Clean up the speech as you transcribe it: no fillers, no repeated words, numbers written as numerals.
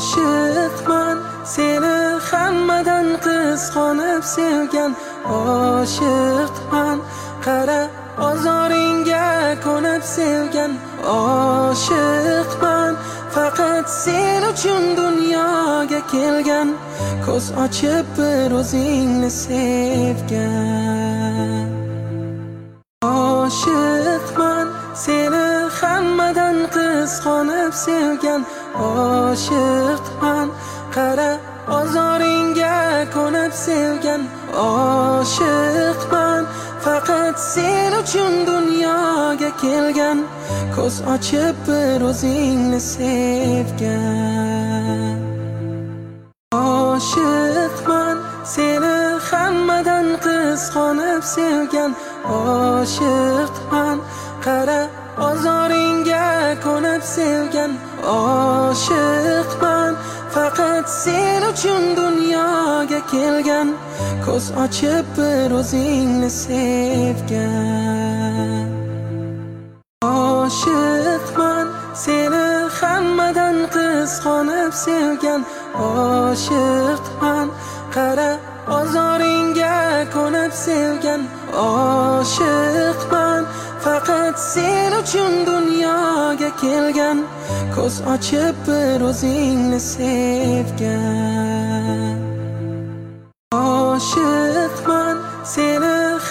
Oshiqman seni hammadan qizg'onib sevgan. Oshiqman qara ozoringga ko'nib sevgan. Oshiqman faqat sen uchun dunyoga kelgan. Ko'z ochib bir o'zingni sevgan. Oshiqman seni hammadan qizg'onib sevgan. Oshiqman qara ozoringga ko'nib sevgan. Oshiqman faqat sen uchun dunyoga kelgan. Ko'z ochib bir o'zingni sevgan. Oshiqman seni hammadan qizg'onib sevgan. Oshiqman qara ozoringga ko'nib sevgan. Oshiqman faqat sen uchun dunyoga kelgan. Ko'z ochib bir o'zingni sevgan. Oshiqman seni hammadan qizg'onib sevgan. Oshiqman qara ozoringga ko'nib sevgan. Oshiqman faqat sen uchun dunyoga kelgan. Ko'z ochib bir o'zingni sevgan. Oshiqman seni